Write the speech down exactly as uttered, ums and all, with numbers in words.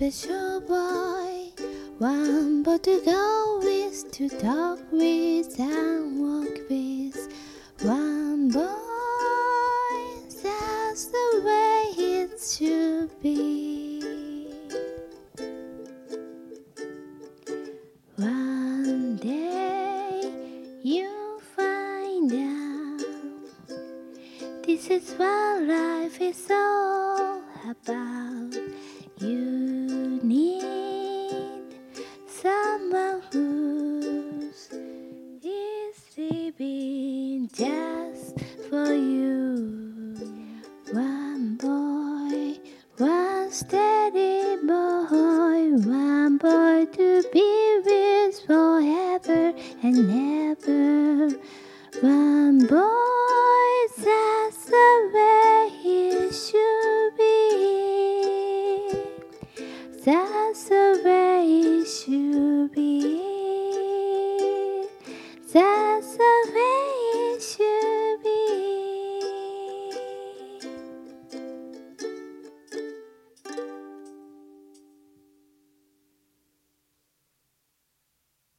special boy, one boy to go with, to talk with and walk with. One boy, that's the way it should be. One day you'll find out this is what life is all about. You need someone who's living just for you. One boy, one steady boy, one boy to be with forever and ever. One boy, that's the way it should be. That's the way it should be. That's